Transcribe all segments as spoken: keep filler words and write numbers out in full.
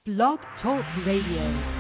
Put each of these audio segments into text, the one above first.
Blog Talk Radio.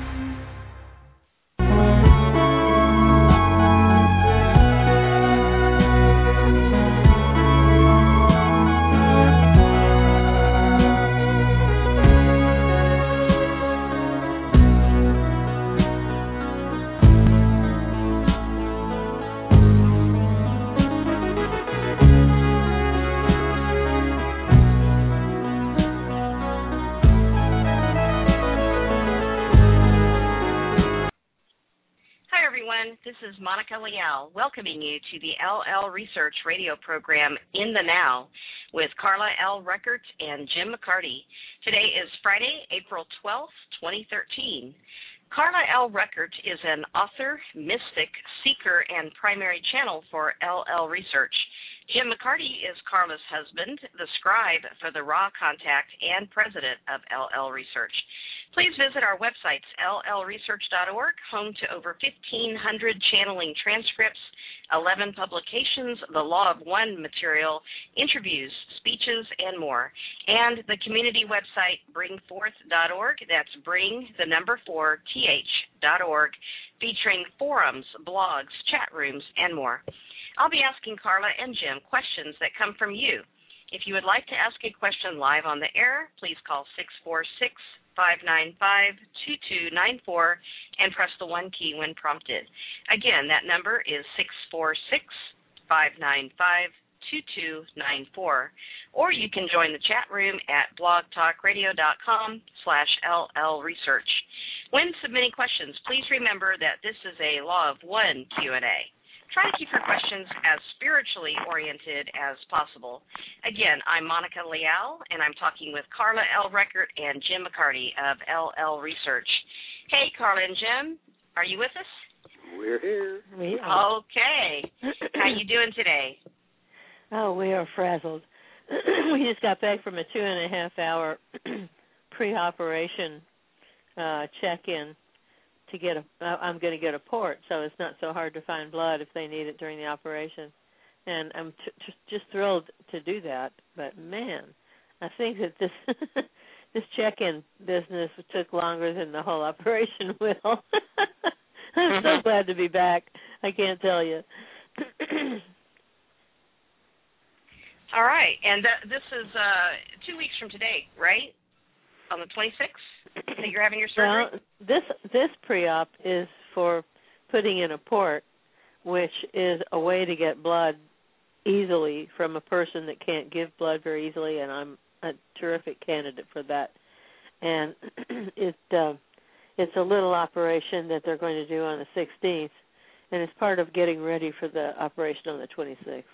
This is Monica Leal welcoming you to the L L Research radio program In the Now with Carla L. Records and Jim McCarty. Today is Friday, April twelfth, twenty thirteen. Carla L. Records is an author, mystic, seeker, and primary channel for L L Research. Jim McCarty is Carla's husband, the scribe for the Raw Contact and president of L L Research. Please visit our websites, L L research dot org, home to over fifteen hundred channeling transcripts, eleven publications, the Law of One material, interviews, speeches, and more. And the community website, bring forth dot org, that's bring, the number four, th, dot org, featuring forums, blogs, chat rooms, and more. I'll be asking Carla and Jim questions that come from you. If you would like to ask a question live on the air, please call six four six, five nine five, two two nine four and press the one key when prompted. Again, that number is six four six, five nine five, two two nine four. Or you can join the chat room at blogtalkradio.com slash LL Research. When submitting questions, please remember that this is a Law of One Q and A. Try to keep your questions as spiritually oriented as possible. Again, I'm Monica Leal, and I'm talking with Carla L. Record and Jim McCarty of L L Research. Hey, Carla and Jim, are you with us? We're here. We are. Okay. How you doing today? Oh, we are frazzled. We just got back from a two and a half hour pre-operation uh, check-in. To get a, I'm going to get a port, so it's not so hard to find blood if they need it during the operation, and I'm t- just just thrilled to do that. But man, I think that this this check-in business took longer than the whole operation will. I'm so glad to be back. I can't tell you. All right, and th- this is uh, two weeks from today, right? On the twenty-sixth, that you're having your surgery? Well, this this pre-op is for putting in a port, which is a way to get blood easily from a person that can't give blood very easily, and I'm a terrific candidate for that. And it uh, it's a little operation that they're going to do on the sixteenth, and it's part of getting ready for the operation on the twenty-sixth.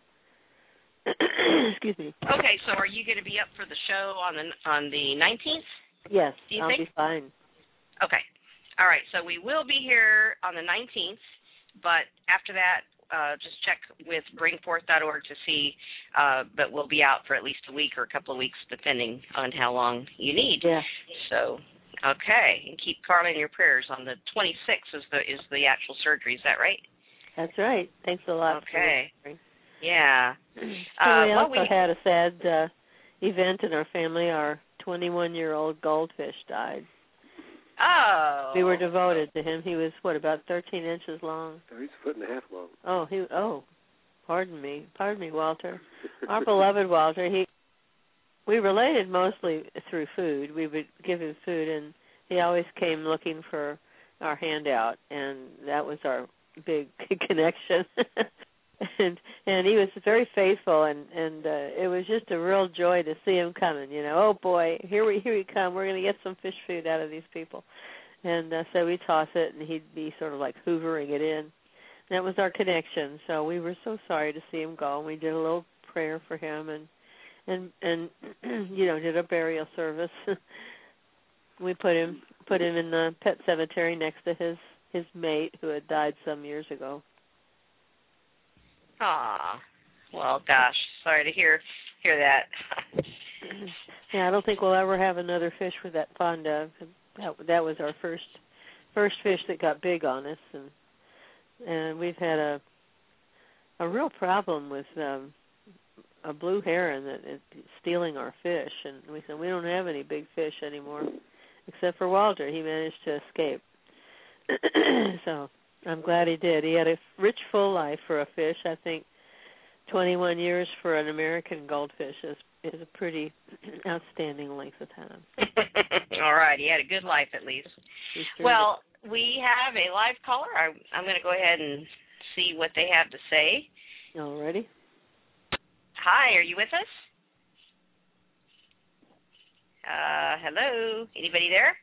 Excuse me. Okay, so are you going to be up for the show on the on the nineteenth? Yes, do you I'll think? be fine. Okay. All right, so we will be here on the nineteenth, but after that, uh, just check with bring forth dot org to see, uh, but we'll be out for at least a week or a couple of weeks, depending on how long you need. Yeah. So, okay, and keep Carla in your prayers. On the twenty-sixth is the is the actual surgery. Is that right? That's right. Thanks a lot. Okay. For yeah. So Uh, we well, also we, had a sad uh, event in our family. Our twenty-one-year-old goldfish died. Oh. We were devoted to him. He was, what, about thirteen inches long? Oh, he's a foot and a half long. Oh, he. Oh, pardon me. Pardon me, Walter. Our beloved Walter, he. We related mostly through food. We would give him food, and he always came looking for our handout, and that was our big connection. And and he was very faithful, and and uh, it was just a real joy to see him coming. You know, oh boy, here we here we come. We're going to get some fish food out of these people, and uh, so we toss it, and he'd be sort of like hoovering it in. That was our connection. So we were so sorry to see him go, and we did a little prayer for him, and and and you know, did a burial service. We put him put him in the pet cemetery next to his his mate who had died some years ago. Aw, well, gosh, sorry to hear hear that. Yeah, I don't think we'll ever have another fish we're that fond of. That, that was our first first fish that got big on us, and and we've had a a real problem with um, a blue heron that is stealing our fish, and we said we don't have any big fish anymore. except for Walter. He managed to escape. So I'm glad he did. He had a rich, full life for a fish. I think twenty-one years for an American goldfish is is a pretty outstanding length of time. All right. He had a good life, at least. Well, we have a live caller. I, I'm going to go ahead and see what they have to say. All righty. Hi, are you with us? Uh, hello? Anybody there?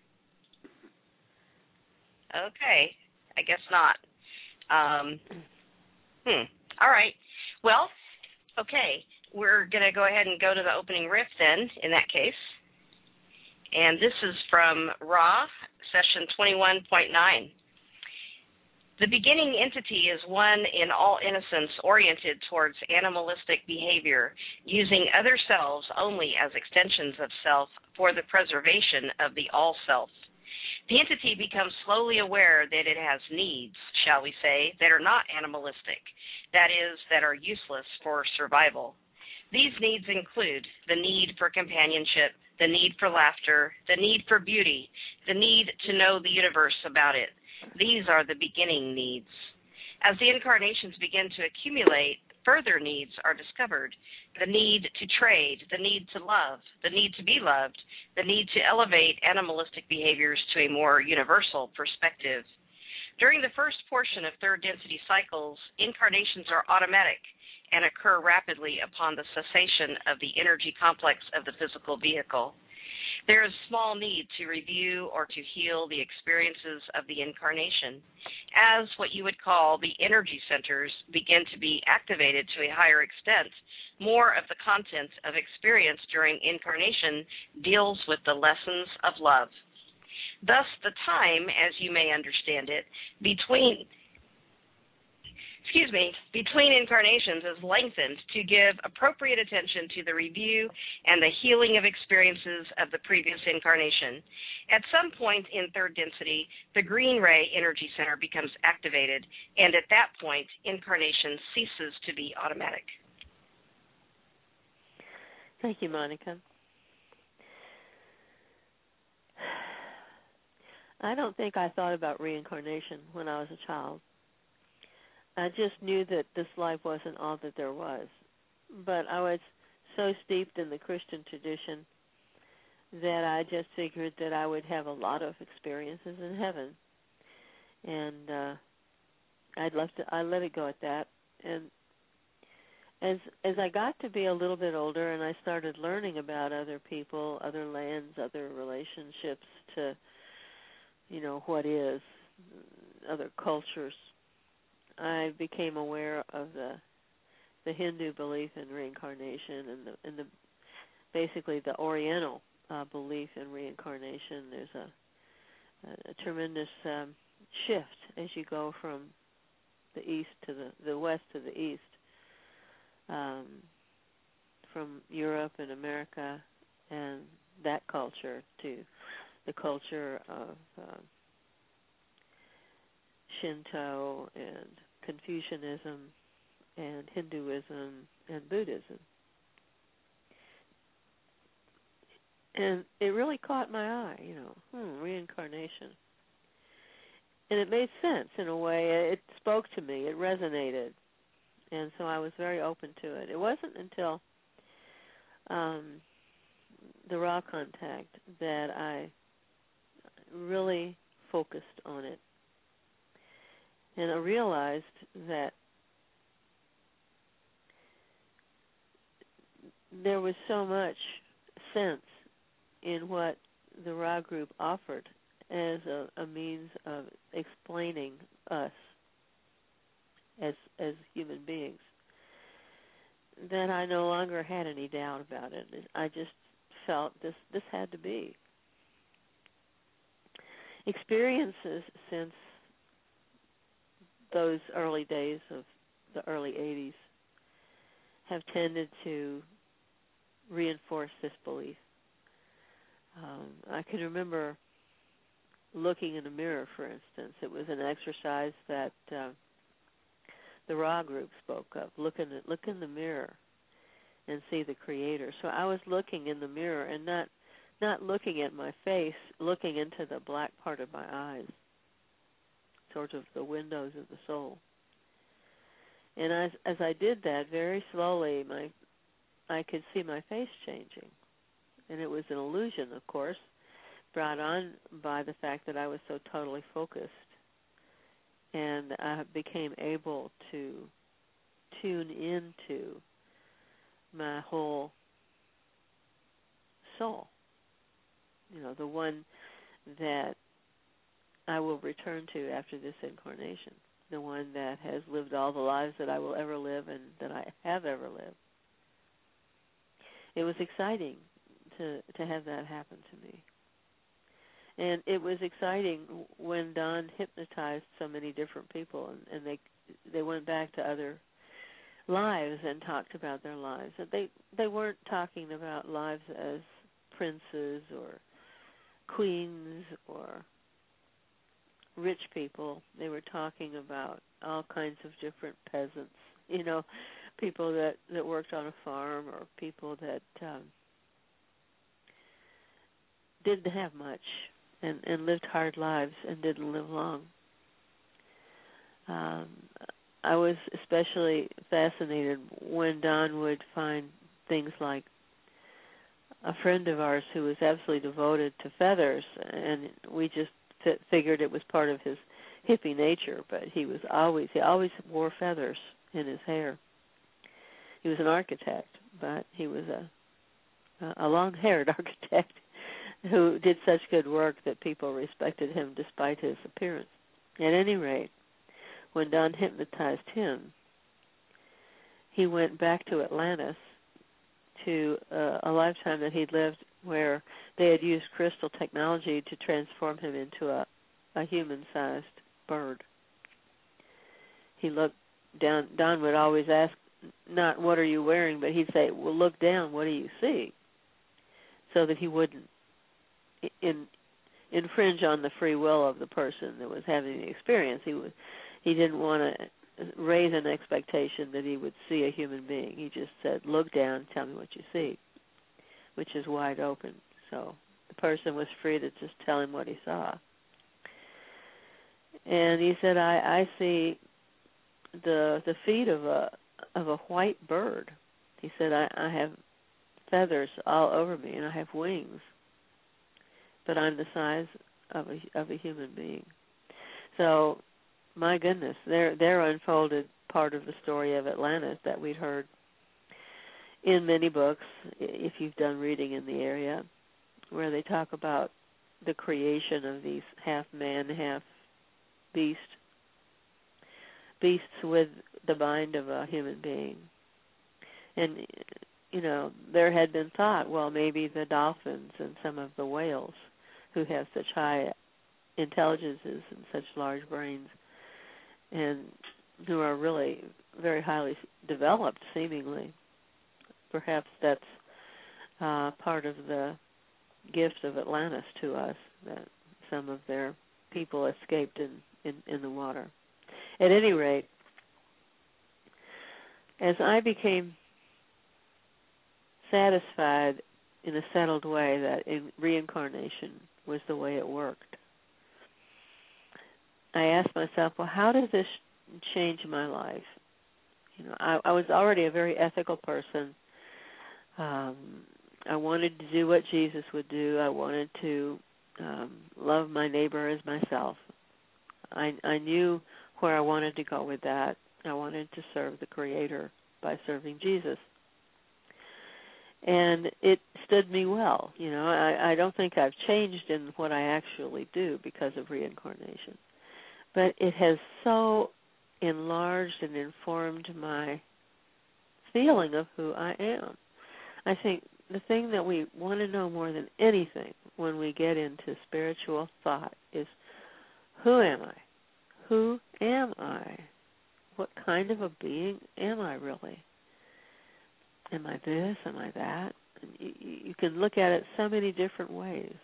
Okay. I guess not. Um, hmm. All right. Well, okay. We're going to go ahead and go to the opening riff then, in that case. And this is from Ra, session twenty-one point nine. The beginning entity is one in all innocence oriented towards animalistic behavior, using other selves only as extensions of self for the preservation of the all-self. The entity becomes slowly aware that it has needs, shall we say, that are not animalistic, that is, that are useless for survival. These needs include the need for companionship, the need for laughter, the need for beauty, the need to know the universe about it. These are the beginning needs. As the incarnations begin to accumulate, further needs are discovered. The need to trade, the need to love, the need to be loved, the need to elevate animalistic behaviors to a more universal perspective. During the first portion of third density cycles, incarnations are automatic and occur rapidly upon the cessation of the energy complex of the physical vehicle. There is small need to review or to heal the experiences of the incarnation. As what you would call the energy centers begin to be activated to a higher extent, more of the content of experience during incarnation deals with the lessons of love. Thus, the time, as you may understand it, between excuse me, between incarnations is lengthened to give appropriate attention to the review and the healing of experiences of the previous incarnation. At some point in third density, the green ray energy center becomes activated, and at that point, incarnation ceases to be automatic. Thank you, Monica. I don't think I thought about reincarnation when I was a child. I just knew that this life wasn't all that there was. But I was so steeped in the Christian tradition that I just figured that I would have a lot of experiences in heaven. And uh, I'd left it, I let it go at that. And as as I got to be a little bit older and I started learning about other people, other lands, other relationships to, you know, what is, other cultures, I became aware of the the Hindu belief in reincarnation and the and the basically the Oriental uh, belief in reincarnation. There's a, a, a tremendous um, shift as you go from the east to the the west to the east, um, from Europe and America and that culture to the culture of uh, Shinto and Confucianism and Hinduism and Buddhism. And it really caught my eye, you know, hmm, reincarnation. And it made sense in a way. It spoke to me. It resonated. And so I was very open to it. It wasn't until um, the Ra contact that I really focused on it. And I realized that there was so much sense in what the Ra group offered as a, a means of explaining us as as human beings that I no longer had any doubt about it. I just felt this this had to be. Experiences since those early days of the early eighties have tended to reinforce this belief. Um, I can remember looking in a mirror, for instance. It was an exercise that uh, the Ra group spoke of. Look in, the, look in the mirror and see the Creator. So I was looking in the mirror and not not looking at my face, looking into the black part of my eyes, sort of the windows of the soul. And as as I did that, very slowly, my I could see my face changing, and it was an illusion, of course, brought on by the fact that I was so totally focused, and I became able to tune into my whole soul, you know, the one that I will return to after this incarnation, the one that has lived all the lives that I will ever live and that I have ever lived. It was exciting to to have that happen to me. And it was exciting when Don hypnotized so many different people, and, and they they went back to other lives and talked about their lives. And they, they weren't talking about lives as princes or queens or rich people. They were talking about all kinds of different peasants, you know, people that, that worked on a farm or people that um, didn't have much and, and lived hard lives and didn't live long. Um, I was especially fascinated when Don would find things like a friend of ours who was absolutely devoted to feathers, and we just f- figured it was part of his hippie nature, but he was always, he always wore feathers in his hair. He was an architect, but he was a, a long-haired architect who did such good work that people respected him despite his appearance. At any rate, when Don hypnotized him, he went back to Atlantis, to uh, a lifetime that he'd lived where they had used crystal technology to transform him into a, a human-sized bird. He looked down. Don would always ask, not what are you wearing, but he'd say, well, look down, what do you see? So that he wouldn't in, infringe on the free will of the person that was having the experience. He would. He didn't want to raise an expectation that he would see a human being. He just said, look down, tell me what you see, which is wide open. So the person was free to just tell him what he saw. And he said, I, I see the the feet of a of a white bird. He said, I, I have feathers all over me and I have wings, but I'm the size of a, of a human being. So my goodness, there there unfolded part of the story of Atlantis that we'd heard in many books, if you've done reading in the area, where they talk about the creation of these half man, half beast, beasts with the mind of a human being. And, you know, there had been thought, well, maybe the dolphins and some of the whales who have such high intelligences and such large brains and who are really very highly developed, seemingly. Perhaps that's uh, part of the gift of Atlantis to us, that some of their people escaped in, in, in the water. At any rate, as I became satisfied in a settled way that in reincarnation was the way it worked, I asked myself, well, how does this change my life? You know, I, I was already a very ethical person. Um, I wanted to do what Jesus would do. I wanted to um, love my neighbor as myself. I, I knew where I wanted to go with that. I wanted to serve the Creator by serving Jesus. And it stood me well. You know, I, I don't think I've changed in what I actually do because of reincarnation. But it has so enlarged and informed my feeling of who I am. I think the thing that we want to know more than anything when we get into spiritual thought is, who am I? Who am I? What kind of a being am I really? Am I this? Am I that? And you, you can look at it so many different ways.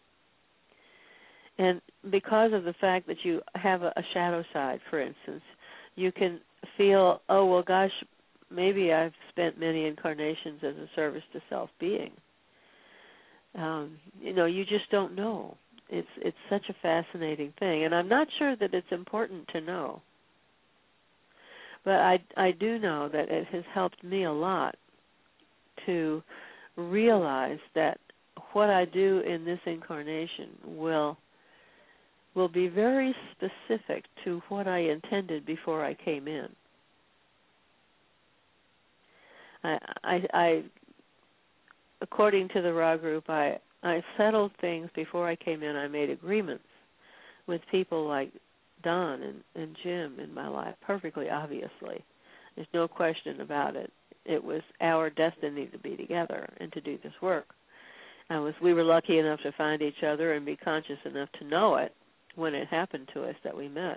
And because of the fact that you have a, a shadow side, for instance, you can feel, oh, well, gosh, maybe I've spent many incarnations as a service to self-being. Um, you know, you just don't know. It's it's such a fascinating thing, and I'm not sure that it's important to know. But I I do know that it has helped me a lot to realize that what I do in this incarnation will will be very specific to what I intended before I came in. I, I, I according to the Ra group, I, I settled things before I came in. I made agreements with people like Don and, and Jim in my life, perfectly obviously. There's no question about it. It was our destiny to be together and to do this work. I was, we were lucky enough to find each other and be conscious enough to know it when it happened to us that we met.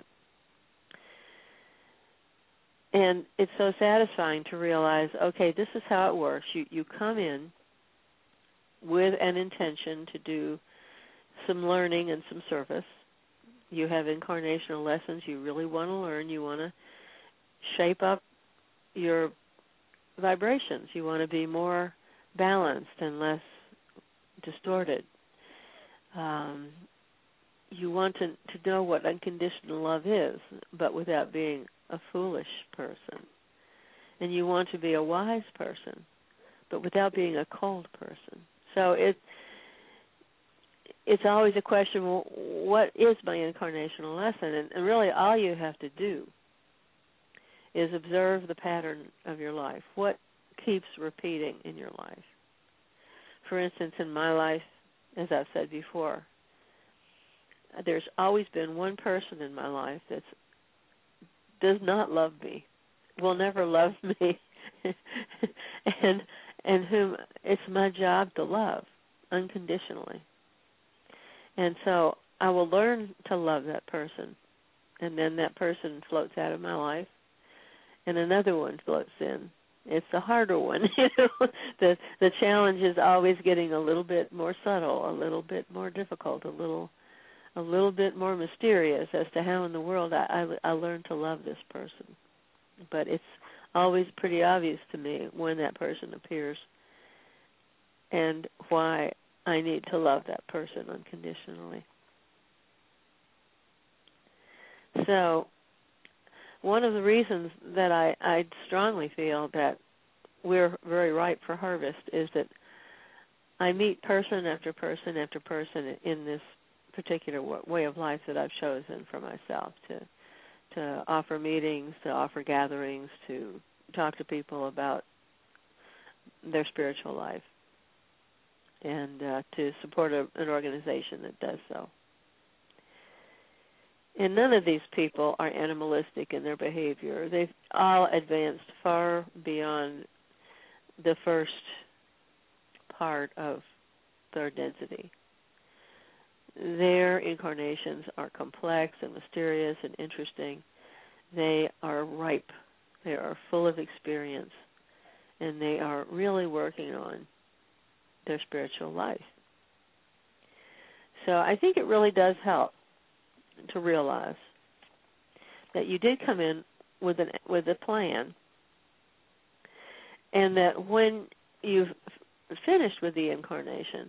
And it's so satisfying to realize, okay, this is how it works. You you come in with an intention to do some learning and some service. You have incarnational lessons you really want to learn. You want to shape up your vibrations. You want to be more balanced and less distorted. Um, you want to, to know what unconditional love is, but without being a foolish person. And you want to be a wise person, but without being a cold person. So it, it's always a question, well, what is my incarnational lesson? And, and really all you have to do is observe the pattern of your life. What keeps repeating in your life? For instance, in my life, as I've said before, there's always been one person in my life that does not love me, will never love me, and and whom it's my job to love unconditionally. And so I will learn to love that person, and then that person floats out of my life, and another one floats in. It's the harder one. You know, the the challenge is always getting a little bit more subtle, a little bit more difficult, a little a little bit more mysterious as to how in the world I, I, I learned to love this person. But it's always pretty obvious to me when that person appears and why I need to love that person unconditionally. So one of the reasons that I, I strongly feel that we're very ripe for harvest is that I meet person after person after person in this particular way of life that I've chosen for myself to to offer meetings, to offer gatherings, to talk to people about their spiritual life, and uh, to support a, an organization that does so. And none of these people are animalistic in their behavior. They've all advanced far beyond the first part of third density. Their incarnations are complex and mysterious and interesting. They are ripe. They are full of experience. And they are really working on their spiritual life. So I think it really does help to realize that you did come in with an with a plan, and that when you've finished with the incarnation,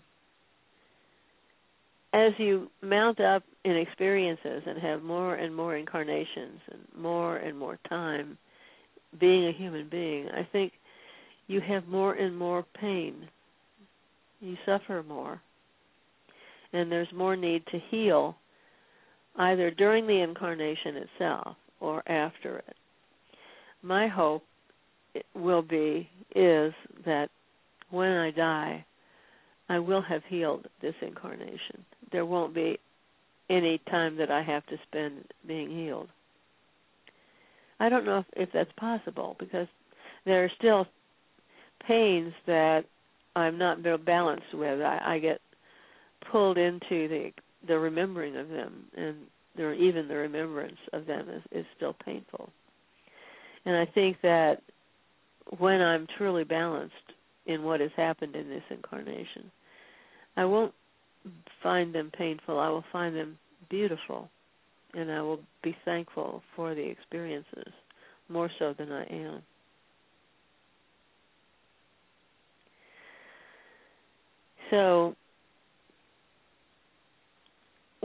as you mount up in experiences and have more and more incarnations and more and more time being a human being, I think you have more and more pain. You suffer more. And there's more need to heal either during the incarnation itself or after it. My hope will be, is that when I die, I will have healed this incarnation. There won't be any time that I have to spend being healed. I don't know if, if that's possible, because there are still pains that I'm not very balanced with. I, I get pulled into the the remembering of them, and there, even the remembrance of them is, is still painful. And I think that when I'm truly balanced in what has happened in this incarnation, I won't find them painful. I will find them beautiful, and I will be thankful for the experiences more so than I am. So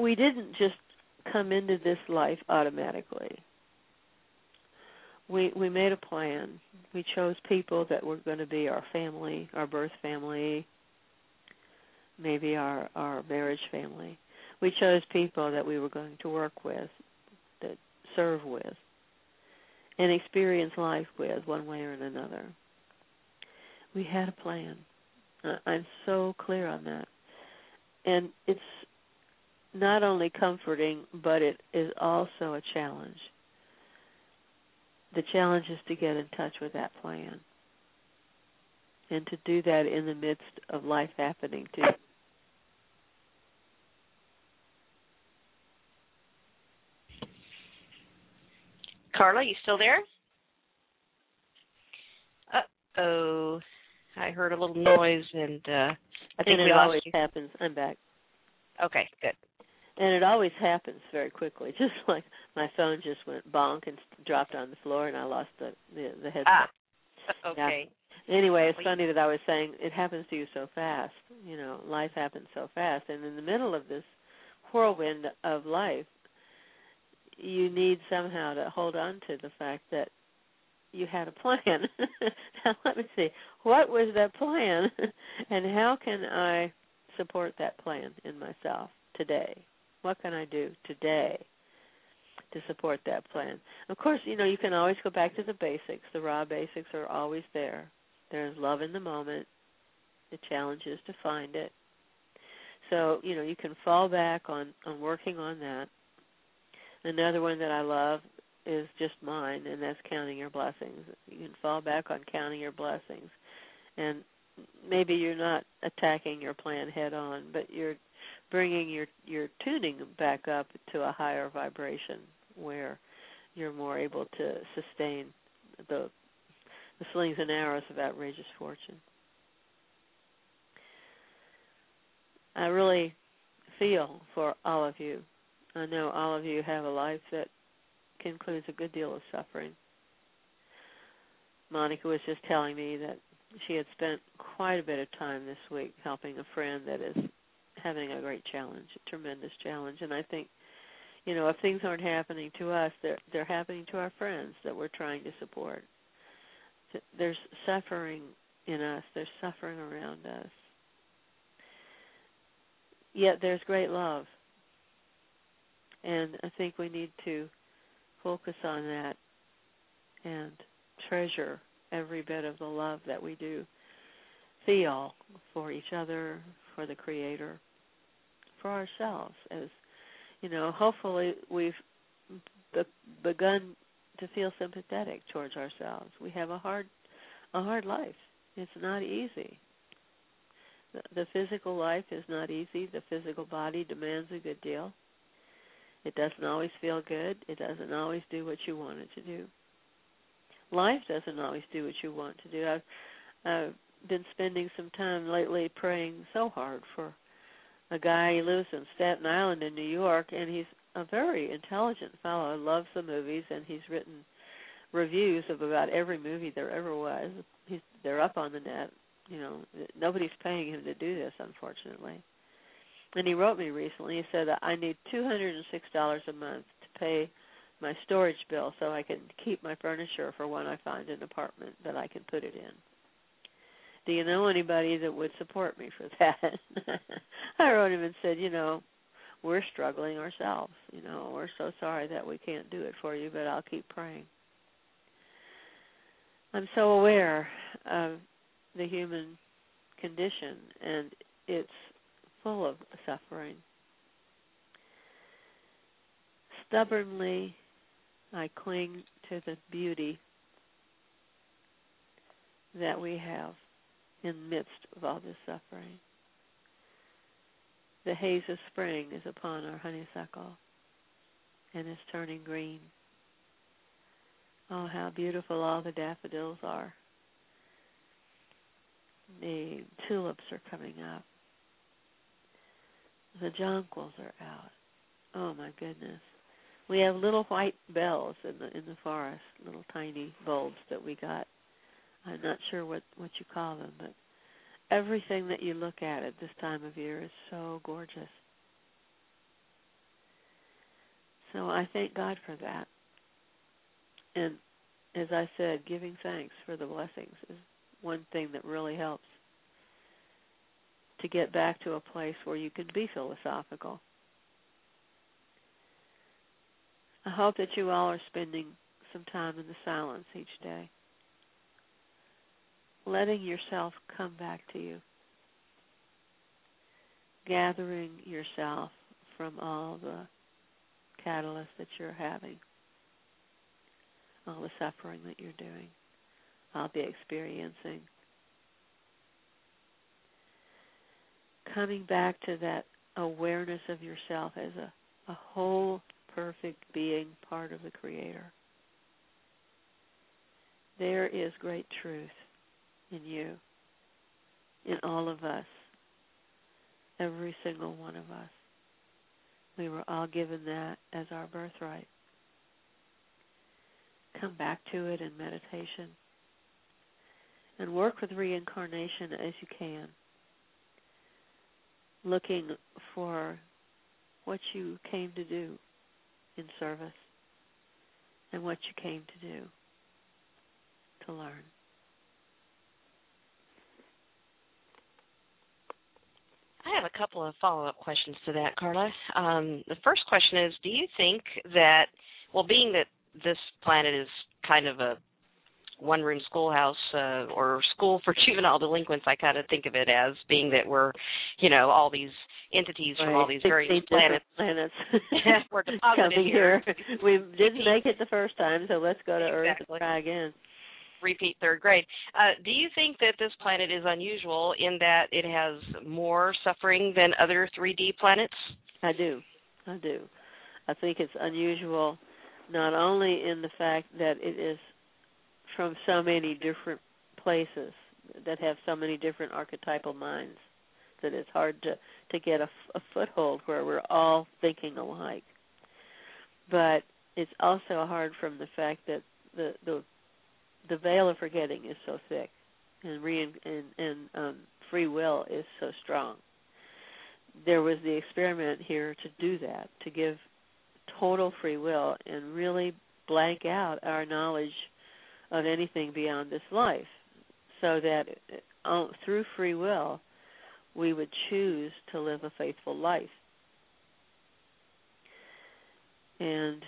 we didn't just come into this life automatically. We we made a plan. We chose people that were going to be our family, our birth family, maybe our, our marriage family. We chose people that we were going to work with, that serve with, and experience life with one way or another. We had a plan. I'm so clear on that. And it's not only comforting, but it is also a challenge. The challenge is to get in touch with that plan and to do that in the midst of life happening too. Carla, you still there? Uh-oh. I heard a little noise, and uh, I think and it we always lost you. happens. I'm back. Okay, good. And it always happens very quickly, just like my phone just went bonk and dropped on the floor, and I lost the the, the headset. Ah, okay. Yeah. Anyway, it's funny that I was saying it happens to you so fast. You know, life happens so fast, and in the middle of this whirlwind of life, you need somehow to hold on to the fact that you had a plan. Now, let me see. What was that plan, and how can I support that plan in myself today? What can I do today to support that plan? Of course, you know, you can always go back to the basics. The raw basics are always there. There's love in the moment. The challenge is to find it. So, you know, you can fall back on, on working on that. Another one that I love is just mine, and that's counting your blessings. You can fall back on counting your blessings. And maybe you're not attacking your plan head on, but you're bringing your, your tuning back up to a higher vibration where you're more able to sustain the, the slings and arrows of outrageous fortune. I really feel for all of you. I know all of you have a life that includes a good deal of suffering. Monica was just telling me that she had spent quite a bit of time this week helping a friend that is having a great challenge, a tremendous challenge. And I think, you know, if things aren't happening to us, they're, they're happening to our friends that we're trying to support. There's suffering in us. There's suffering around us. Yet there's great love. And I think we need to focus on that and treasure every bit of the love that we do feel for each other, for the Creator, for ourselves. As you know, hopefully we've be- begun to feel sympathetic towards ourselves. We have a hard, a hard life. It's not easy. The, the physical life is not easy. The physical body demands a good deal. It doesn't always feel good. It doesn't always do what you want it to do. Life doesn't always do what you want to do. I've, I've been spending some time lately praying so hard for a guy. He lives in Staten Island in New York, and he's a very intelligent fellow. Loves the movies, and he's written reviews of about every movie there ever was. He's, they're up on the net. You know, nobody's paying him to do this, unfortunately. And he wrote me recently. He said, I need two hundred six dollars a month to pay my storage bill so I can keep my furniture for when I find an apartment that I can put it in. Do you know anybody that would support me for that? I wrote him and said, you know, we're struggling ourselves. You know, we're so sorry that we can't do it for you, but I'll keep praying. I'm so aware of the human condition, and it's full of suffering. Stubbornly, I cling to the beauty that we have in the midst of all this suffering. The haze of spring is upon our honeysuckle and is turning green. Oh, how beautiful all the daffodils are. The tulips are coming up. The jonquils are out. Oh, my goodness. We have little white bells in the in the forest, little tiny bulbs that we got. I'm not sure what, what you call them, but everything that you look at at this time of year is so gorgeous. So I thank God for that. And as I said, giving thanks for the blessings is one thing that really helps to get back to a place where you can be philosophical. I hope that you all are spending some time in the silence each day, letting yourself come back to you, gathering yourself from all the catalyst that you're having, all the suffering that you're doing, all the experiencing. Coming back to that awareness of yourself as a, a whole, perfect being, part of the Creator. There is great truth in you, in all of us, every single one of us. We were all given that as our birthright. Come back to it in meditation and work with reincarnation as you can, looking for what you came to do in service and what you came to do to learn. I have a couple of follow-up questions to that, Carla. Um, the first question is, do you think that, well, being that this planet is kind of a one-room schoolhouse uh, or school for juvenile delinquents, I kind of think of it as being that we're, you know, all these entities right. from all these various planets. planets. We're deposited coming here. here. We didn't make it the first time, so let's go to exactly. Earth and try again. Repeat third grade. Uh, do you think that this planet is unusual in that it has more suffering than other three D planets? I do. I do. I think it's unusual not only in the fact that it is from so many different places that have so many different archetypal minds that it's hard to, to get a, a foothold where we're all thinking alike. But it's also hard from the fact that the the the veil of forgetting is so thick, and re and, and um, free will is so strong. There was the experiment here to do that, to give total free will and really blank out our knowledge of anything beyond this life, so that uh, through free will we would choose to live a faithful life. And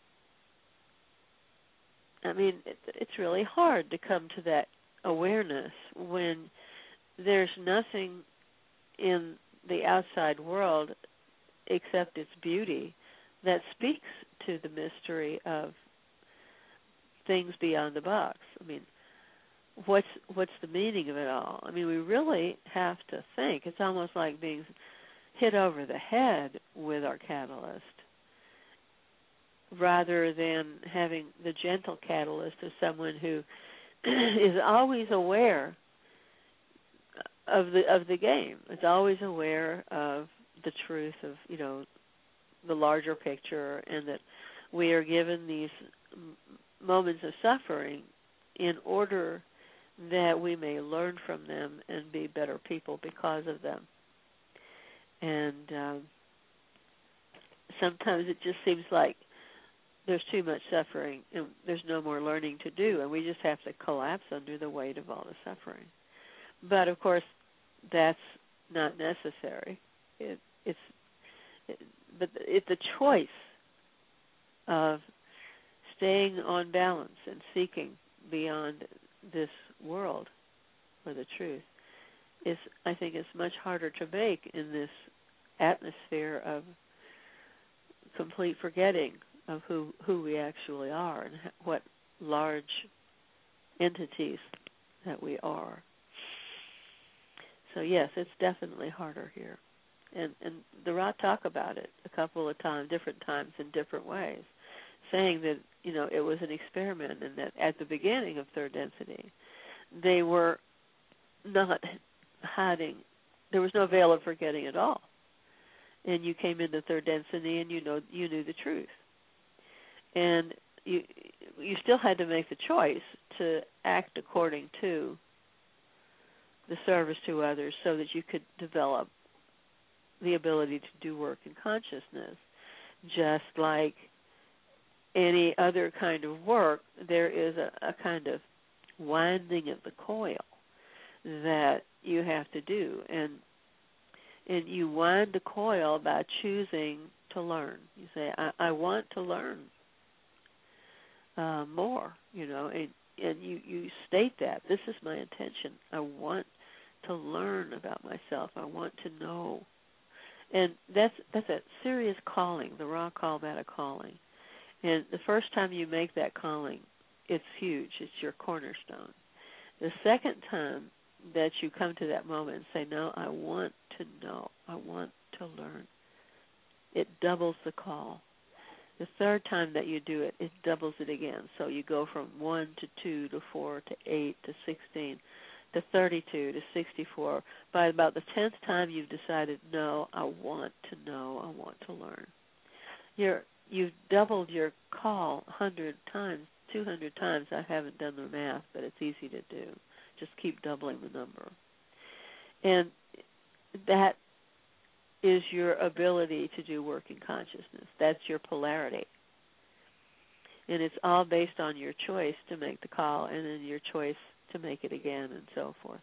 I mean, it, it's really hard to come to that awareness when there's nothing in the outside world except its beauty that speaks to the mystery of things beyond the box. I mean, what's what's the meaning of it all? I mean, we really have to think. It's almost like being hit over the head with our catalyst, rather than having the gentle catalyst of someone who is always aware of the of the game. Is always aware of the truth of, you know, the larger picture, and that we are given these moments of suffering in order that we may learn from them and be better people because of them. And um, sometimes it just seems like there's too much suffering and there's no more learning to do, and we just have to collapse under the weight of all the suffering. But of course, that's not necessary. It, it's it, but it's the choice of staying on balance and seeking beyond this world for the truth is, I think, is much harder to make in this atmosphere of complete forgetting of who, who we actually are and what large entities that we are. So yes, it's definitely harder here. And and the Ra talk about it a couple of times, different times in different ways, saying that, you know, it was an experiment and that at the beginning of third density, they were not hiding. There was no veil of forgetting at all. And you came into third density and you know you knew the truth. And you you still had to make the choice to act according to the service to others so that you could develop the ability to do work in consciousness, just like any other kind of work, there is a, a kind of winding of the coil that you have to do, and and you wind the coil by choosing to learn. You say, I, I want to learn uh, more, you know, and, and you, you state that. This is my intention. I want to learn about myself. I want to know. And that's that's a serious calling. The Ra call that a calling. And the first time you make that calling, it's huge. It's your cornerstone. The second time that you come to that moment and say, no, I want to know. I want to learn, it doubles the call. The third time that you do it, it doubles it again. So you go from one to two to four to eight to sixteen to thirty-two to sixty-four. By about the tenth time you've decided, no, I want to know, I want to learn. You're, you've doubled your call one hundred times, two hundred times. I haven't done the math, but it's easy to do. Just keep doubling the number. And that is your ability to do working consciousness. That's your polarity. And it's all based on your choice to make the call and then your choice to make it again and so forth.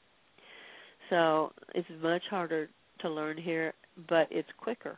So it's much harder to learn here, but it's quicker.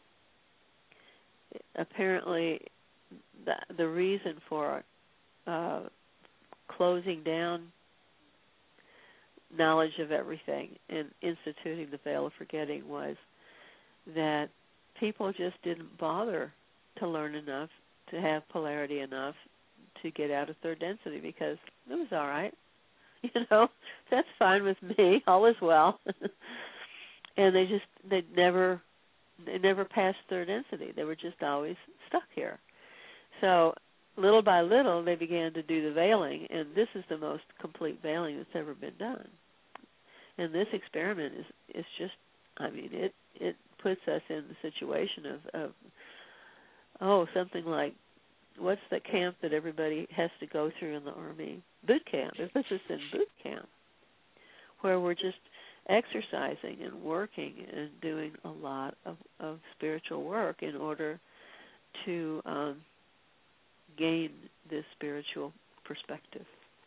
Apparently, the, the reason for uh, closing down knowledge of everything and instituting the veil of forgetting was that people just didn't bother to learn enough, to have polarity enough to get out of third density because it was all right. You know, that's fine with me. All is well. And they just, they never, they never passed third density. They were just always stuck here. So little by little, they began to do the veiling, and this is the most complete veiling that's ever been done. And this experiment is, is just, I mean, it, it puts us in the situation of, of, oh, something like, what's the camp that everybody has to go through in the Army? Boot camp. It puts us in boot camp, where we're just exercising and working and doing a lot of, of spiritual work in order to um, gain this spiritual perspective.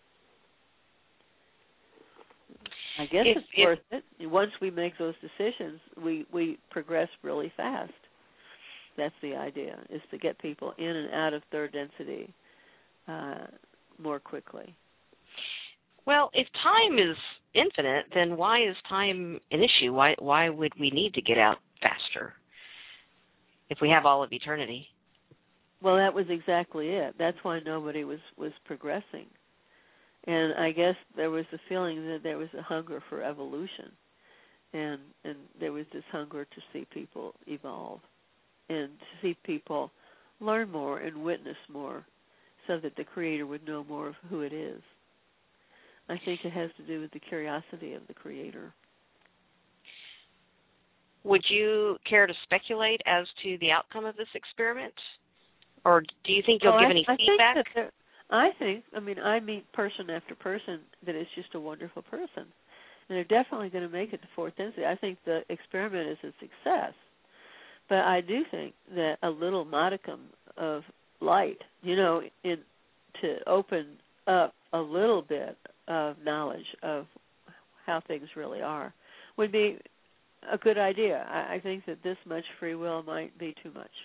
I guess if, it's if, worth it. Once we make those decisions, we, we progress really fast. That's the idea, is to get people in and out of third density uh, more quickly. Well, if time is infinite, then why is time an issue? Why why would we need to get out faster if we have all of eternity? Well, that was exactly it. That's why nobody was, was progressing. And I guess there was a feeling that there was a hunger for evolution, and and there was this hunger to see people evolve and to see people learn more and witness more so that the Creator would know more of who it is. I think it has to do with the curiosity of the Creator. Would you care to speculate as to the outcome of this experiment? Or do you think you'll oh, give I, any I feedback? Think that there, I think, I mean, I meet person after person that is just a wonderful person. And they're definitely going to make it to fourth density. I think the experiment is a success. But I do think that a little modicum of light, you know, in, to open up a little bit of knowledge of how things really are would be a good idea. I, I think that this much free will might be too much.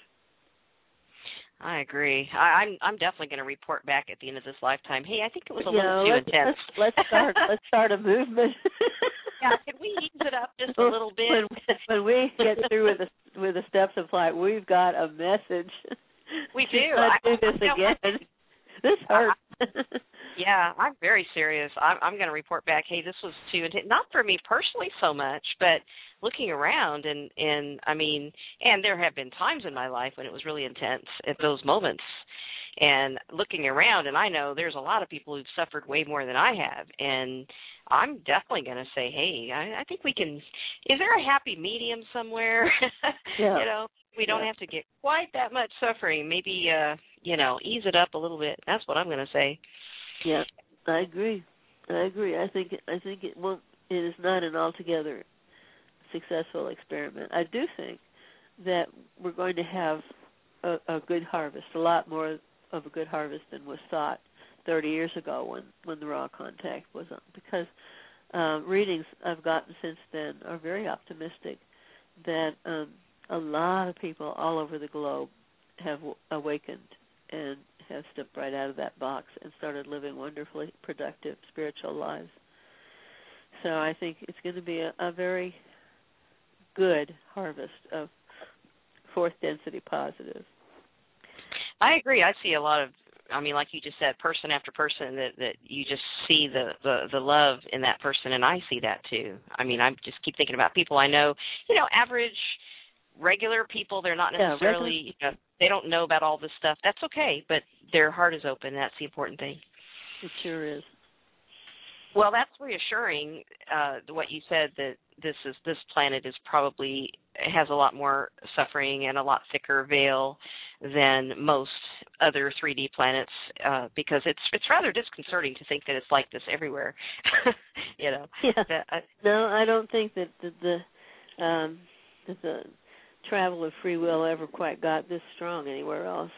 I agree. I, I'm I'm definitely going to report back at the end of this lifetime. Hey, I think it was a you little know, too let's, intense. Let's, let's start. Let's start a movement. Yeah, can we ease it up just a little bit? When, when we get through with the with the steps of flight, we've got a message. We do. I do this I, again. I, this hurts. I, yeah, I'm very serious. I'm, I'm going to report back. Hey, this was too intense. Not for me personally so much, but looking around and and I mean, and there have been times in my life when it was really intense at those moments. And looking around, and I know there's a lot of people who've suffered way more than I have, and I'm definitely going to say, hey, I, I think we can, is there a happy medium somewhere? Yeah. You know, we don't yeah. have to get quite that much suffering. Maybe, uh, you know, ease it up a little bit. That's what I'm going to say. Yeah, I agree. I agree. I think I think it won't. It is not an altogether successful experiment. I do think that we're going to have a, a good harvest, a lot more of a good harvest than was thought thirty years ago when, when the raw contact was on. Because uh, readings I've gotten since then are very optimistic that um, a lot of people all over the globe have w- awakened and have stepped right out of that box and started living wonderfully productive spiritual lives. So I think it's going to be a, a very good harvest of fourth density positive. I agree. I see a lot of, I mean, like you just said, person after person that, that you just see the, the, the love in that person, and I see that too. I mean, I just keep thinking about people I know, you know, average, regular people. They're not necessarily, yeah, you know, they don't know about all this stuff. That's okay, but their heart is open. That's the important thing. It sure is. Well, that's reassuring, uh, what you said, that this is this planet is probably has a lot more suffering and a lot thicker veil than most other three D planets, uh, because it's it's rather disconcerting to think that it's like this everywhere. you know. Yeah. That, uh, no, I don't think that the, the um, that the travel of free will ever quite got this strong anywhere else.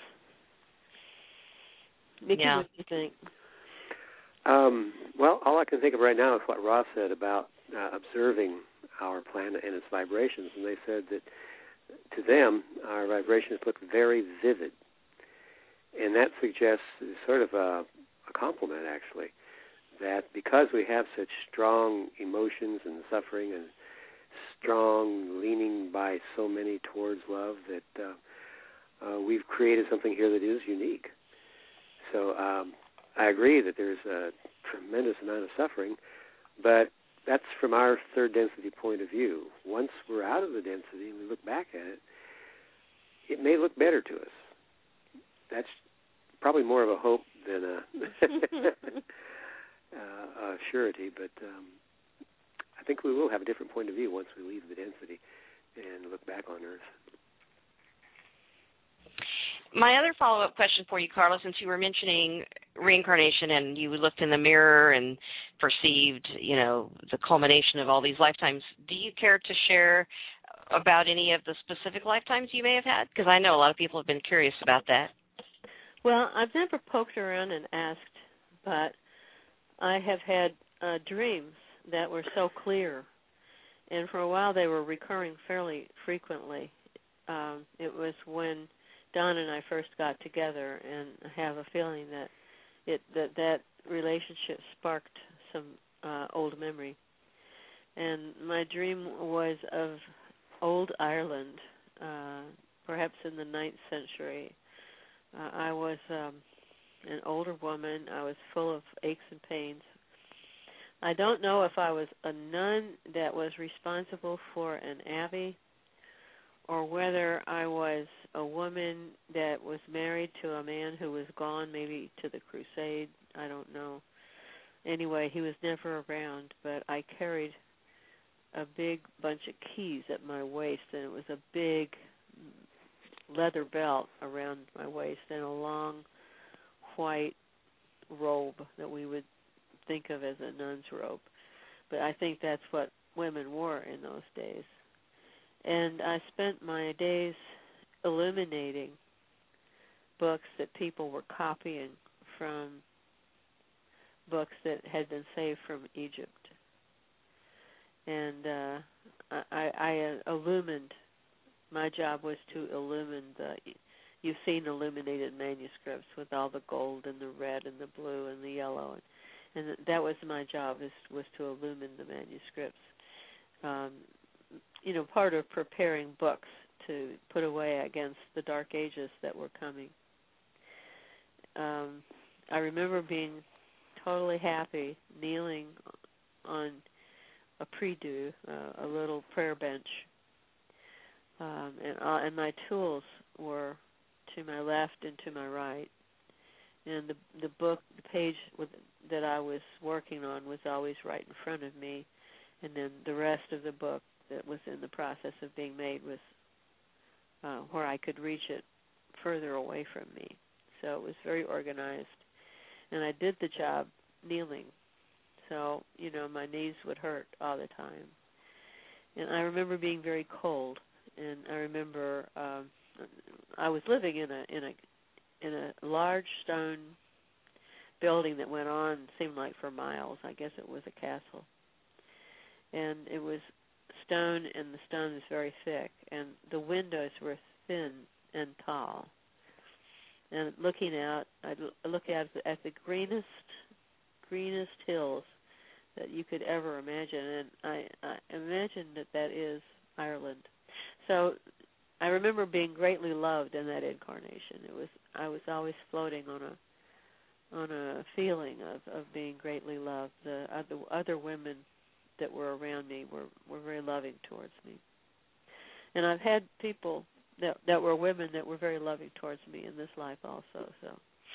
Mickey, yeah. what do you think? Um, well, all I can think of right now is what Ross said about uh, observing our planet and its vibrations, and they said that to them our vibrations look very vivid, and that suggests sort of a, a compliment, actually, that because we have such strong emotions and suffering and strong leaning by so many towards love, that uh, uh, we've created something here that is unique. So um, I agree that there's a tremendous amount of suffering, but that's from our third density point of view. Once we're out of the density and we look back at it, it may look better to us. That's probably more of a hope than a, uh, a surety, but um, I think we will have a different point of view once we leave the density and look back on Earth. My other follow-up question for you, Carla, since you were mentioning reincarnation and you looked in the mirror and perceived, you know, the culmination of all these lifetimes, do you care to share about any of the specific lifetimes you may have had? Because I know a lot of people have been curious about that. Well, I've never poked around and asked, but I have had uh, dreams that were so clear, and for a while they were recurring fairly frequently. Um, it was when Don and I first got together, and I have a feeling that it that that relationship sparked some uh, old memory. And my dream was of old Ireland, uh, perhaps in the ninth century. Uh, I was um, an older woman. I was full of aches and pains. I don't know if I was a nun that was responsible for an abbey, or whether I was a woman that was married to a man who was gone, maybe to the crusade. I don't know. Anyway, he was never around, but I carried a big bunch of keys at my waist, and it was a big leather belt around my waist and a long white robe that we would think of as a nun's robe. But I think that's what women wore in those days. And I spent my days illuminating books that people were copying from books that had been saved from Egypt. And uh, I, I illumined, my job was to illumine the, you've seen illuminated manuscripts with all the gold and the red and the blue and the yellow. And, and that was my job, is, was to illumine the manuscripts. Um, you know, part of preparing books to put away against the dark ages that were coming. Um, I remember being totally happy, kneeling on a prie-dieu, uh, a little prayer bench, um, and, uh, and my tools were to my left and to my right. And the the book, the page with, that I was working on was always right in front of me, and then the rest of the book that was in the process of being made was uh, where I could reach it further away from me. So it was very organized. And I did the job kneeling. So, you know, my knees would hurt all the time. And I remember being very cold. And I remember um, I was living in a in a in a large stone building that went on, seemed like for miles. I guess it was a castle. And it was stone, and the stone was very thick, and the windows were thin and tall. And looking out, I'd look out at the greenest, greenest hills that you could ever imagine, and I, I imagine that that is Ireland. So I remember being greatly loved in that incarnation. It was I was always floating on a on a feeling of, of being greatly loved. The other other women that were around me were, were very loving towards me. And I've had people that that were women that were very loving towards me in this life also. So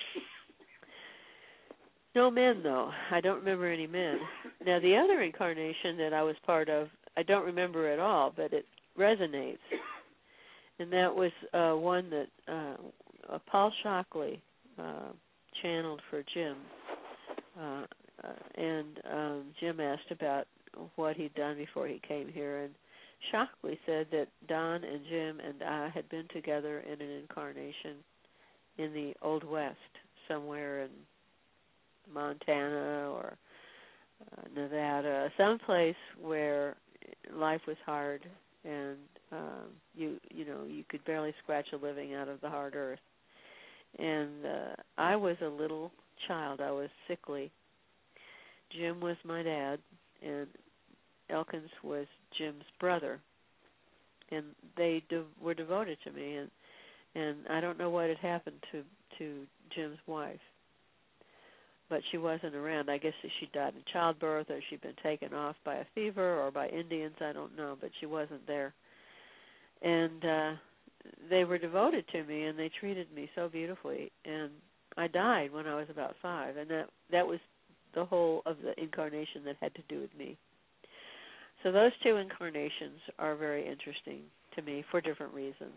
no men, though. I don't remember any men. Now, the other incarnation that I was part of, I don't remember at all, but it resonates. And that was uh, one that uh, Paul Shockley uh, channeled for Jim. Uh, uh, and um, Jim asked about what he'd done before he came here. And Shockley said that Don and Jim and I had been together in an incarnation in the Old West, somewhere in Montana or uh, Nevada, someplace where life was hard and um, you you know you could barely scratch a living out of the hard earth. And uh, I was a little child. I was sickly. Jim was my dad, and Elkins was Jim's brother, and they de- were devoted to me. And and I don't know what had happened to to Jim's wife, but she wasn't around. I guess she died in childbirth, or she'd been taken off by a fever or by Indians. I don't know, but she wasn't there. And uh, they were devoted to me, and they treated me so beautifully. And I died when I was about five, and that that was the whole of the incarnation that had to do with me. So those two incarnations are very interesting to me for different reasons.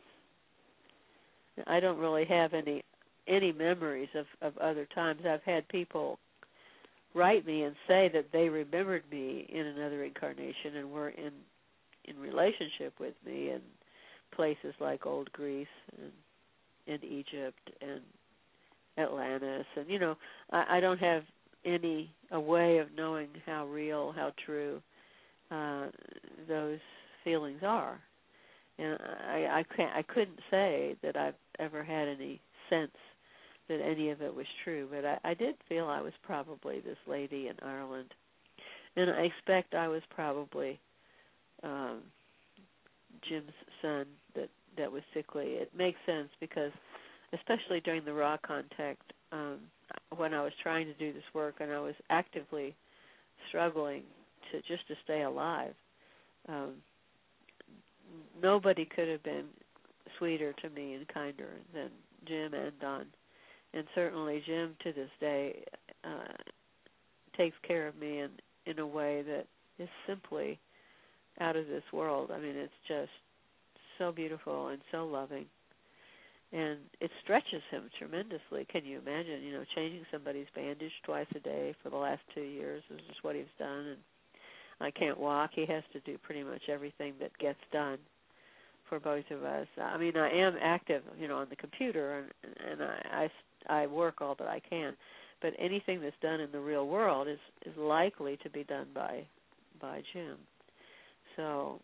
I don't really have any any memories of, of other times. I've had people write me and say that they remembered me in another incarnation and were in in relationship with me in places like Old Greece and in Egypt and Atlantis. And, you know, I, I don't have any a way of knowing how real, how true uh, those feelings are. And I, I can't I couldn't say that I've ever had any sense that any of it was true, but I, I did feel I was probably this lady in Ireland, and I expect I was probably um, Jim's son that, that was sickly. It makes sense because, especially during the raw contact, um, when I was trying to do this work and I was actively struggling to just to stay alive, um, nobody could have been sweeter to me and kinder than Jim and Don. And certainly Jim, to this day, uh, takes care of me in, in a way that is simply out of this world. I mean, it's just so beautiful and so loving. And it stretches him tremendously. Can you imagine, you know, changing somebody's bandage twice a day for the last two years is just what he's done. And I can't walk. He has to do pretty much everything that gets done for both of us. I mean, I am active, you know, on the computer, and, and I, I, I work all that I can. But anything that's done in the real world is, is likely to be done by by Jim. So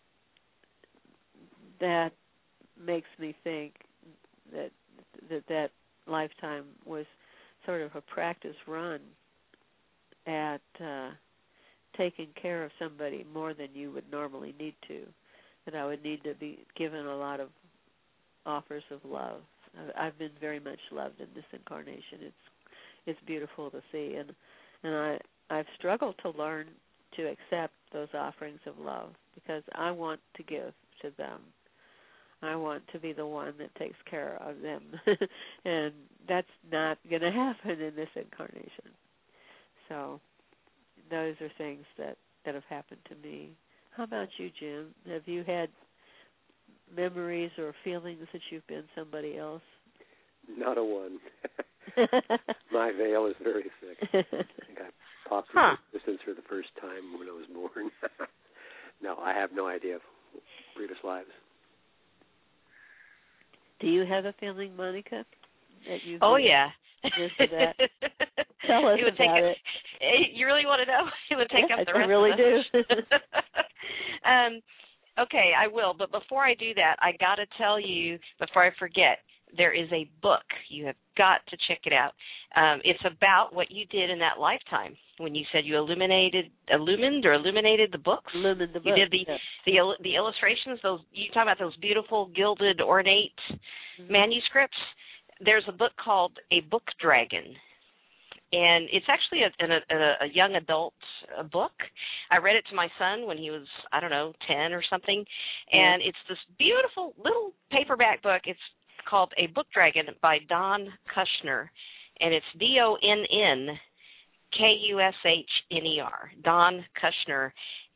that makes me think that that that lifetime was sort of a practice run at uh, taking care of somebody more than you would normally need to, that I would need to be given a lot of offers of love. I've been very much loved in this incarnation. It's it's beautiful to see, and and I I've struggled to learn to accept those offerings of love because I want to give to them. I want to be the one that takes care of them, and that's not going to happen in this incarnation. So those are things that, that have happened to me. How about you, Jim? Have you had memories or feelings that you've been somebody else? Not a one. My veil is very thick. I think I popped huh. into existence for the first time when I was born. No, I have no idea of previous lives. Do you have a feeling, Monica, that you? Oh yeah. This or that? Tell us it would about take a, it. You really want to know? It would take yeah, up the I rest really of it. do. um, okay, I will. But before I do that, I got to tell you, before I forget, there is a book. You have got to check it out. Um, it's about what you did in that lifetime when you said you illuminated, illumined or illuminated the books. Illumined the you book. did the, yeah. the the illustrations. Those you talking about those beautiful gilded, ornate mm-hmm. manuscripts. There's a book called A Book Dragon, and it's actually a, a, a young adult book. I read it to my son when he was, I don't know, ten or something, and yeah. it's this beautiful little paperback book. It's called A Book Dragon by Don Kushner, and it's D O N N K U S H N E R, Don Kushner.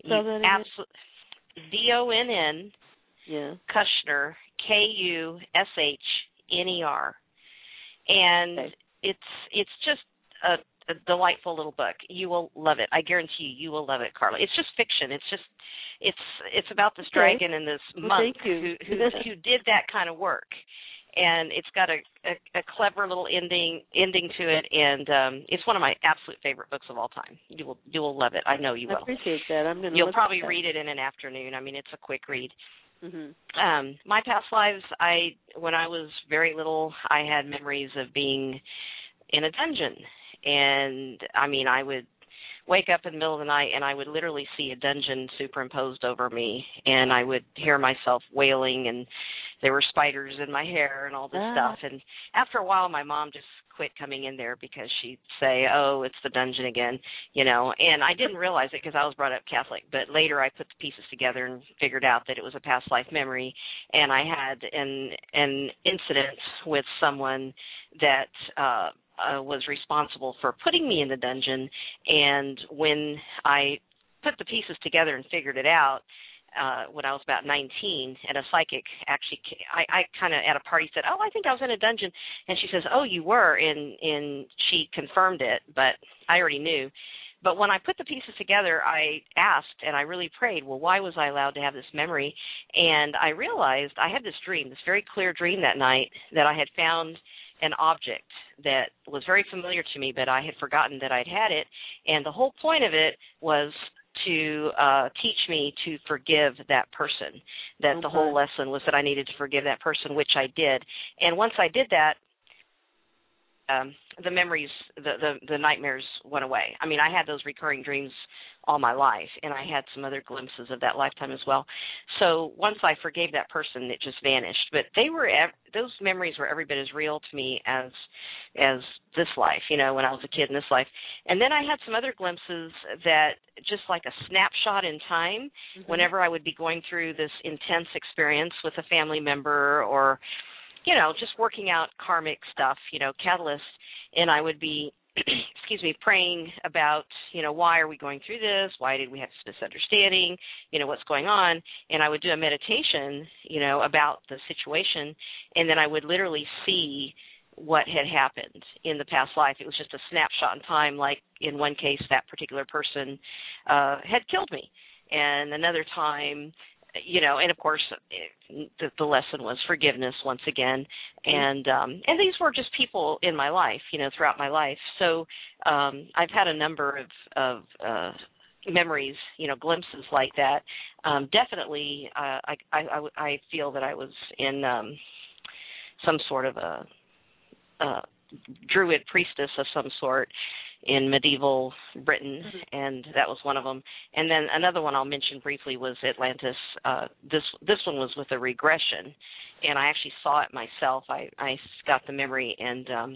Absolutely. D O N N yeah. Kushner, K U S H N E R. And okay. it's it's just a, a delightful little book. You will love it. I guarantee you, you will love it, Carla. It's just fiction. It's just it's it's about this okay. dragon and this well, monk who who, who did that kind of work. And it's got a, a, a clever little ending ending to it, and um, it's one of my absolute favorite books of all time. You will you will love it. I know you will. I appreciate that. I'm going to. You'll look probably at read it in an afternoon. I mean, it's a quick read. Mm-hmm. Um, my past lives, I when I was very little, I had memories of being in a dungeon, and I mean, I would wake up in the middle of the night and I would literally see a dungeon superimposed over me, and I would hear myself wailing, and there were spiders in my hair and all this ah. stuff. And after a while, my mom just quit coming in there because she'd say, oh, it's the dungeon again, you know. And I didn't realize it because I was brought up Catholic. But later I put the pieces together and figured out that it was a past life memory. And I had an an incident with someone that uh, uh, was responsible for putting me in the dungeon. And when I put the pieces together and figured it out, Uh, when I was about nineteen, and a psychic actually, I, I kind of at a party said, oh, I think I was in a dungeon, and she says, oh, you were, and, and she confirmed it, but I already knew. But when I put the pieces together, I asked, and I really prayed, well, why was I allowed to have this memory? And I realized I had this dream, this very clear dream that night, that I had found an object that was very familiar to me, but I had forgotten that I'd had it, and the whole point of it was to uh, teach me to forgive that person, that okay. the whole lesson was that I needed to forgive that person, which I did. And once I did that, um, the memories, the, the, the nightmares went away. I mean, I had those recurring dreams all my life, and I had some other glimpses of that lifetime as well. So once I forgave that person, it just vanished. But they were those memories were every bit as real to me as as this life, you know, when I was a kid in this life. And then I had some other glimpses that just like a snapshot in time, mm-hmm. whenever I would be going through this intense experience with a family member or, you know, just working out karmic stuff, you know, catalyst, and I would be excuse me, praying about, you know, why are we going through this? Why did we have this misunderstanding? You know, what's going on? And I would do a meditation, you know, about the situation, and then I would literally see what had happened in the past life. It was just a snapshot in time, like in one case, that particular person uh, had killed me. And another time, you know, and of course, the, the lesson was forgiveness once again, and um, and these were just people in my life, you know, throughout my life. So um, I've had a number of, of uh, memories, you know, glimpses like that. Um, definitely, uh, I, I I feel that I was in um, some sort of a, a druid priestess of some sort in medieval Britain, mm-hmm. and that was one of them. And then another one I'll mention briefly was Atlantis. Uh, this this one was with a regression, and I actually saw it myself. I, I got the memory, and um,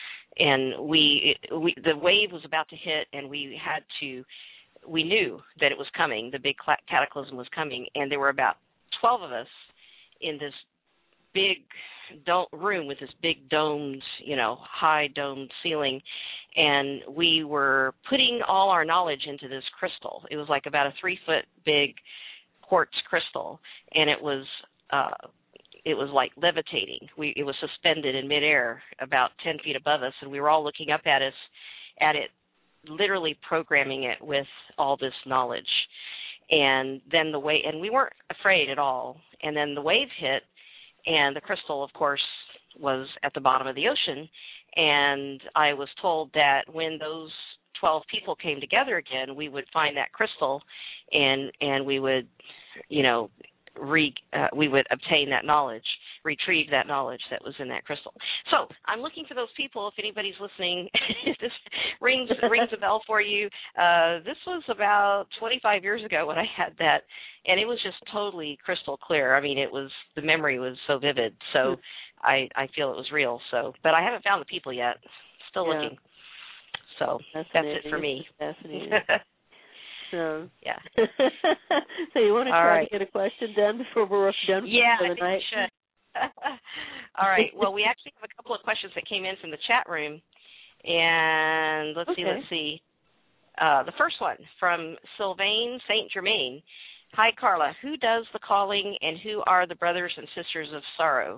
and we we the wave was about to hit, and we had to. We knew that it was coming. The big cataclysm was coming, and there were about twelve of us in this big dome room with this big domed, you know, high domed ceiling, and we were putting all our knowledge into this crystal. It was like about a three foot big quartz crystal, and it was uh, it was like levitating. We it was suspended in midair about ten feet above us, and we were all looking up at us at it, literally programming it with all this knowledge. And then the wave, and we weren't afraid at all. And then the wave hit. and the crystal, of course, was at the bottom of the ocean. And I was told that when those twelve people came together again, we would find that crystal, and and we would, you know, re uh, we would obtain that knowledge, retrieve that knowledge that was in that crystal. So I'm looking for those people. If anybody's listening, if this rings rings a bell for you. Uh, this was about twenty-five years ago when I had that, and it was just totally crystal clear. I mean, it was, the memory was so vivid. So I I feel it was real. So, but I haven't found the people yet. Still yeah. looking. So that's it for me. Fascinating. So yeah. So you want to try right. to get a question done before we're done yeah, for the I think night? We should. All right. Well, we actually have a couple of questions that came in from the chat room, and let's okay. see. Let's see. Uh, the first one from Sylvain Saint Germain. Hi, Carla. Who does the calling, and who are the brothers and sisters of sorrow?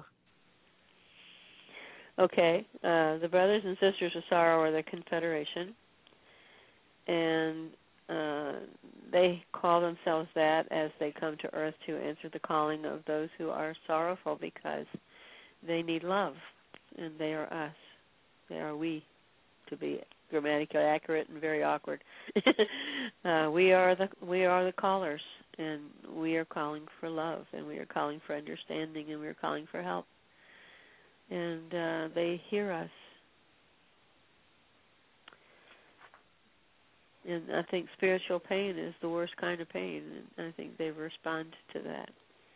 Okay. Uh, the brothers and sisters of sorrow are the Confederation, and Uh, they call themselves that as they come to Earth to answer the calling of those who are sorrowful because they need love, and they are us. They are we, to be grammatically accurate and very awkward. uh, we are the we are the callers, and we are calling for love, and we are calling for understanding, and we are calling for help, and uh, they hear us. And I think spiritual pain is the worst kind of pain, and I think they respond to that.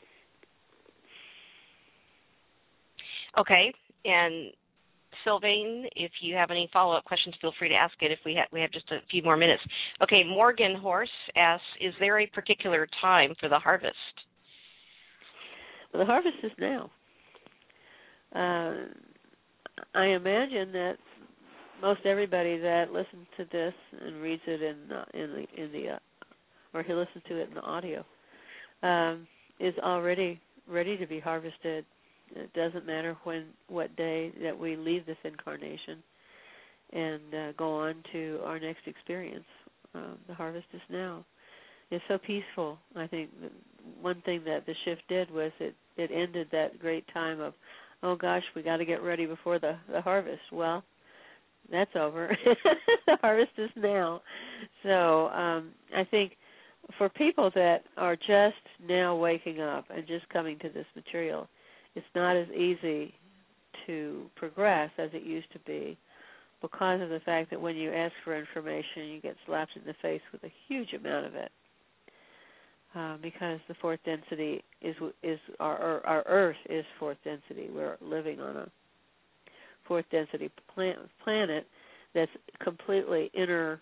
Okay, and Sylvain, if you have any follow-up questions, feel free to ask it. If we have we have just a few more minutes. Okay, Morgan Horse asks, is there a particular time for the harvest? Well, the harvest is now. Uh, I imagine that most everybody that listens to this and reads it in uh, in the in the uh, or he listens to it in the audio um, is already ready to be harvested. It doesn't matter when, what day that we leave this incarnation and uh, go on to our next experience. Uh, the harvest is now. It's so peaceful. I think that one thing that the shift did was it it ended that great time of, oh gosh, we got to get ready before the the harvest. Well, that's over. The harvest is now. So um, I think for people that are just now waking up and just coming to this material, it's not as easy to progress as it used to be because of the fact that when you ask for information, you get slapped in the face with a huge amount of it. Uh, because the fourth density is is our, our our Earth is fourth density. We're living on a fourth density planet that's completely interspersed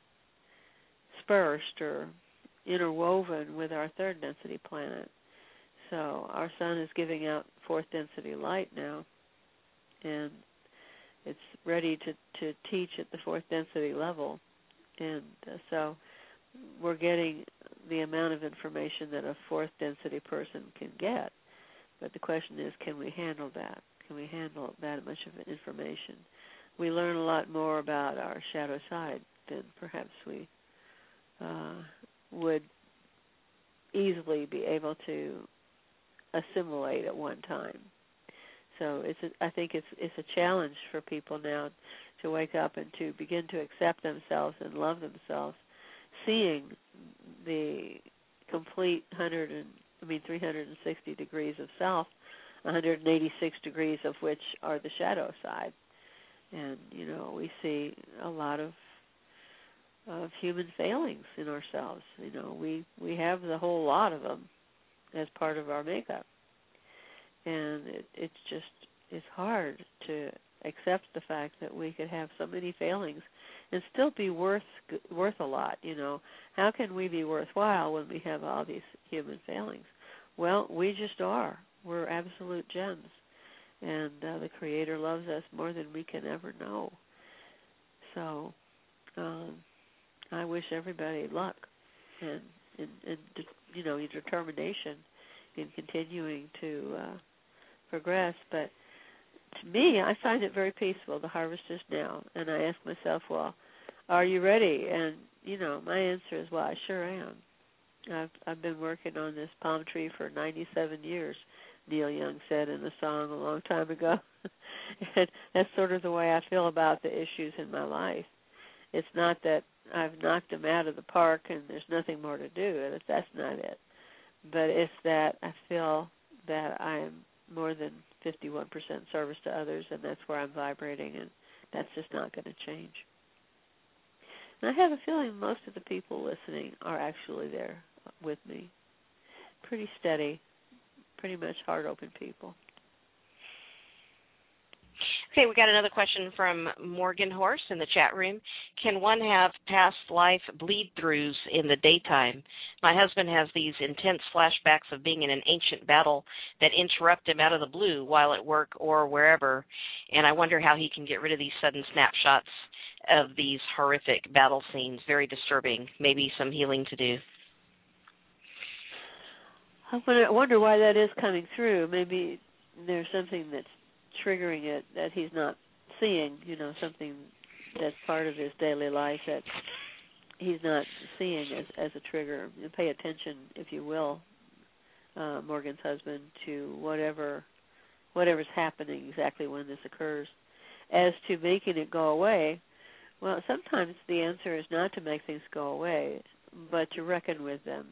or interwoven with our third density planet. So our sun is giving out fourth density light now, and it's ready to, to teach at the fourth density level. And uh, so we're getting the amount of information that a fourth density person can get. But the question is, can we handle that? Can we handle that much of information? We learn a lot more about our shadow side than perhaps we uh, would easily be able to assimilate at one time. So it's a, I think it's it's a challenge for people now to wake up and to begin to accept themselves and love themselves, seeing the complete one hundred and I mean three hundred sixty degrees of self, one hundred eighty-six degrees of which are the shadow side. And, you know, we see a lot of of human failings in ourselves. You know, we, we have the whole lot of them as part of our makeup. And it, it's just, it's hard to accept the fact that we could have so many failings and still be worth worth a lot, you know. How can we be worthwhile when we have all these human failings? Well, we just are. We're absolute gems. And uh, the Creator loves us more than we can ever know. So um, I wish everybody luck and, and, and you know, determination in continuing to uh, progress. But to me, I find it very peaceful. The harvest is now. And I ask myself, well, are you ready? And, you know, my answer is, well, I sure am. I've, I've been working on this palm tree for ninety-seven years, Neil Young said in a song a long time ago. And that's sort of the way I feel about the issues in my life. It's not that I've knocked them out of the park and there's nothing more to do. That's not it. But it's that I feel that I'm more than fifty-one percent service to others, and that's where I'm vibrating, and that's just not going to change. And I have a feeling most of the people listening are actually there with me. Pretty steady, pretty much heart-open people. Okay, we got another question from Morgan Horse in the chat room. Can one have past life bleed-throughs in the daytime? My husband has these intense flashbacks of being in an ancient battle that interrupt him out of the blue while at work or wherever, and I wonder how he can get rid of these sudden snapshots of these horrific battle scenes. Very disturbing. Maybe some healing to do. I wonder why that is coming through. Maybe there's something that's triggering it that he's not seeing, you know, something that's part of his daily life that he's not seeing as, as a trigger. And pay attention, if you will, uh, Morgan's husband, to whatever whatever's happening exactly when this occurs. As to making it go away, well, sometimes the answer is not to make things go away, but to reckon with them.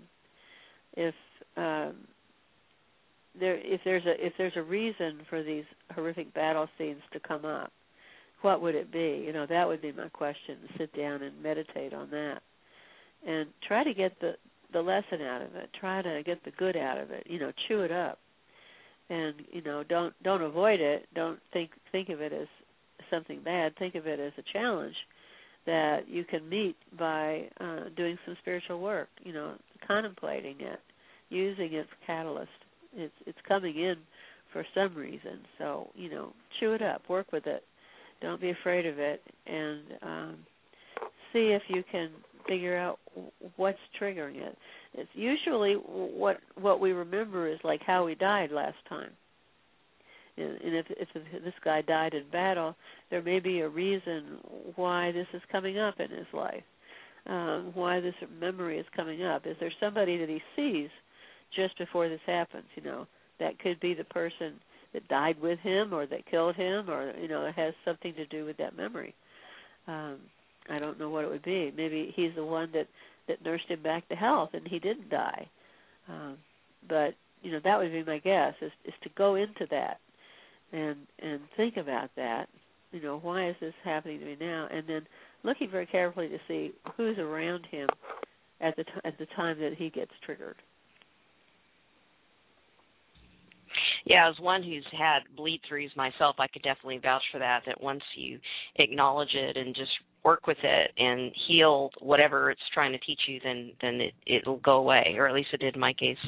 If um, There, if there's a if there's a reason for these horrific battle scenes to come up, what would it be? You know, that would be my question. Sit down and meditate on that, and try to get the the lesson out of it. Try to get the good out of it. You know, chew it up, and you know, don't don't avoid it. Don't think think of it as something bad. Think of it as a challenge that you can meet by uh, doing some spiritual work. You know, contemplating it, using it for catalyst. It's it's coming in for some reason. So, you know, chew it up, work with it. Don't be afraid of it, and um, see if you can figure out what's triggering it. It's usually what what we remember is like how we died last time. And, and if, if this guy died in battle, there may be a reason why this is coming up in his life, um, why this memory is coming up. Is there somebody that he sees just before this happens? You know, that could be the person that died with him or that killed him, or, you know, it has something to do with that memory. Um, I don't know what it would be. Maybe he's the one that, that nursed him back to health and he didn't die. Um, but, you know, that would be my guess, is, is to go into that and and think about that. You know, why is this happening to me now? And then looking very carefully to see who's around him at the t- at the time that he gets triggered. Yeah, as one who's had bleed-throughs myself, I could definitely vouch for that, that once you acknowledge it and just work with it and heal whatever it's trying to teach you, then then it, it'll go away, or at least it did in my case.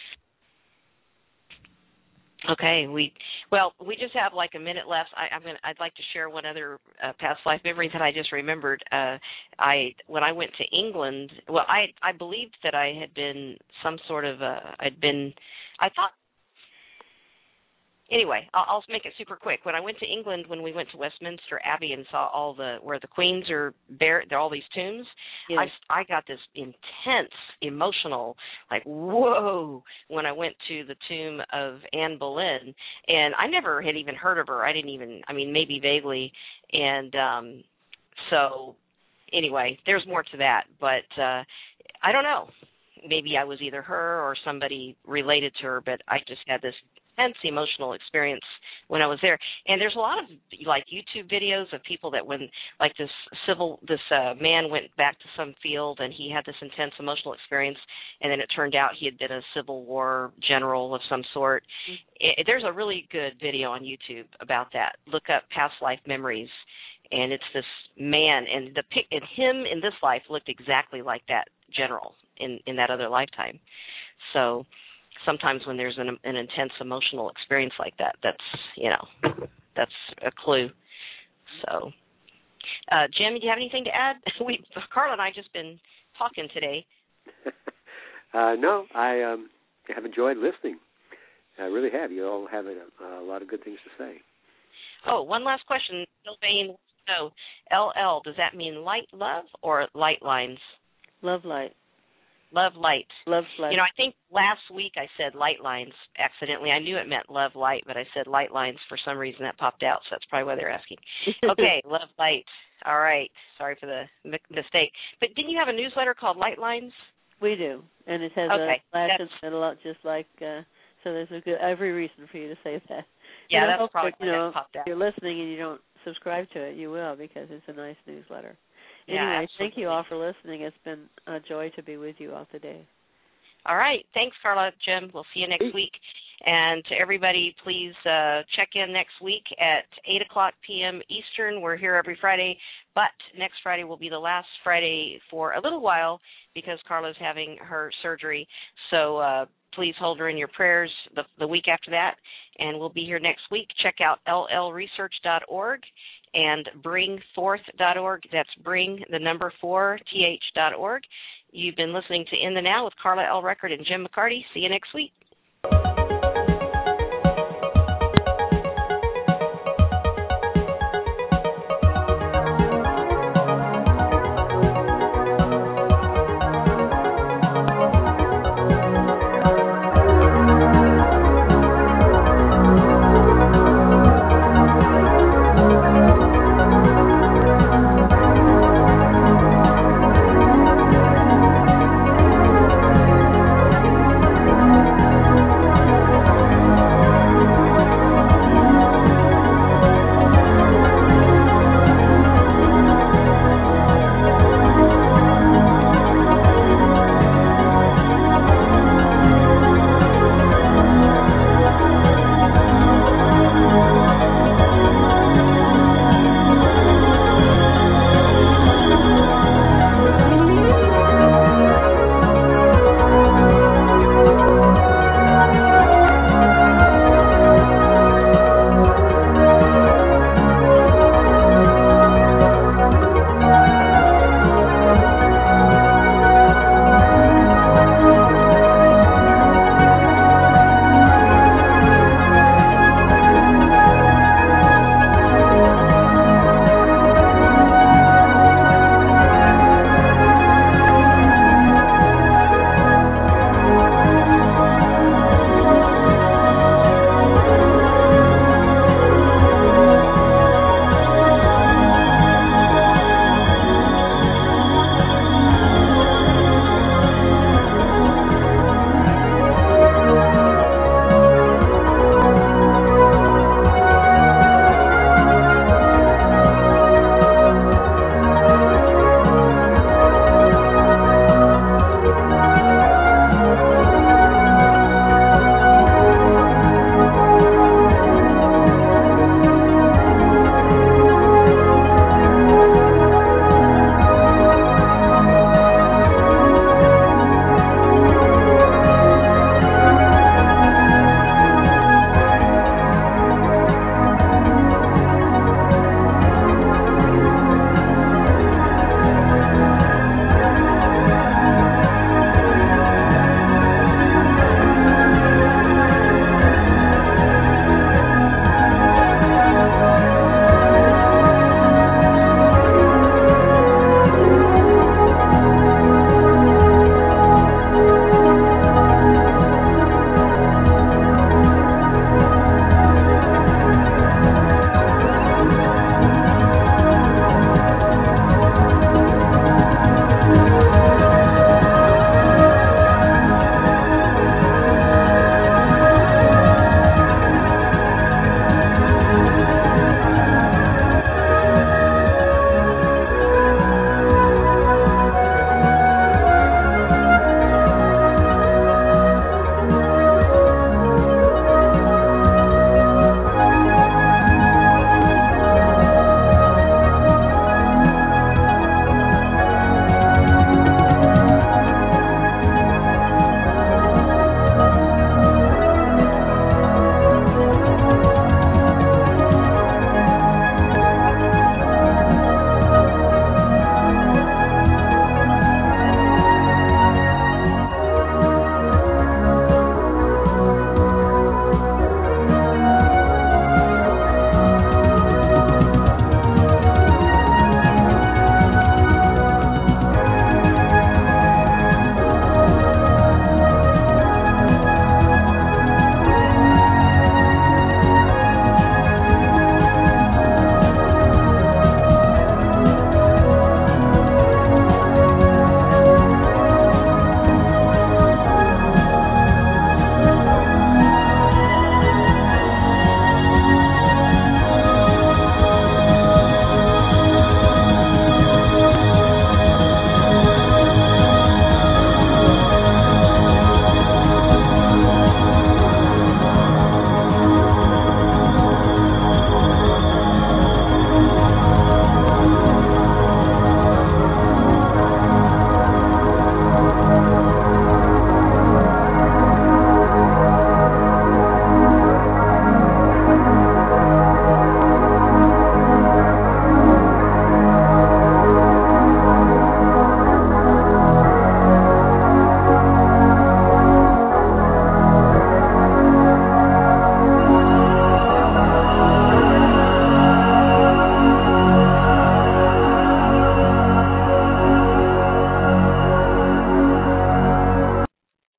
Okay, we well, we just have like a minute left. I, I'm gonna, I'd like to share one other uh, past life memory that I just remembered. Uh, I when I went to England, well, I I believed that I had been some sort of uh, I'd been, I thought. Anyway, I'll, I'll make it super quick. When I went to England, when we went to Westminster Abbey and saw all the where the queens are buried, there are all these tombs. Yes. I I got this intense emotional, like whoa, when I went to the tomb of Anne Boleyn, and I never had even heard of her. I didn't even, I mean, maybe vaguely, and um, so anyway, there's more to that, but uh, I don't know. Maybe I was either her or somebody related to her, but I just had this intense emotional experience when I was there. And there's a lot of like YouTube videos of people that when like this civil this uh, man went back to some field and he had this intense emotional experience, and then it turned out he had been a Civil War general of some sort. Mm-hmm. It, there's a really good video on YouTube about that. Look up Past Life Memories, and it's this man, and the pic and him in this life looked exactly like that general in in that other lifetime. So sometimes when there's an, an intense emotional experience like that, that's, you know, that's a clue. So, uh, Jim, do you have anything to add? We, Carla and I just been talking today. uh, no, I um, have enjoyed listening. I really have. You all have a, a lot of good things to say. Oh, one last question. Sylvain, so L L, does that mean light love or light lines? Love light. Love Light. Love Light. You know, I think last week I said Light Lines accidentally. I knew it meant Love Light, but I said Light Lines for some reason. That popped out, so that's probably why they're asking. Okay, Love Light. All right. Sorry for the m- mistake. But didn't you have a newsletter called Light Lines? We do, and it has okay. a slash that's, in the middle, just like, uh, so there's a good, every reason for you to say that. Yeah, and that's I hope probably that, why you know, that popped out. if you're listening and you don't subscribe to it, you will, because it's a nice newsletter. Yeah, anyway, absolutely. thank you all for listening. It's been a joy to be with you all today. All right. Thanks, Carla. Jim, we'll see you next week. And to everybody, please uh, check in next week at eight o'clock p.m. Eastern. We're here every Friday, but next Friday will be the last Friday for a little while because Carla's having her surgery. So uh, please hold her in your prayers the, the week after that, and we'll be here next week. Check out L L research dot org and bring forth dot org. That's bring, the number four, T H dot org. You've been listening to In the Now with Carla L. Record and Jim McCarty. See you next week.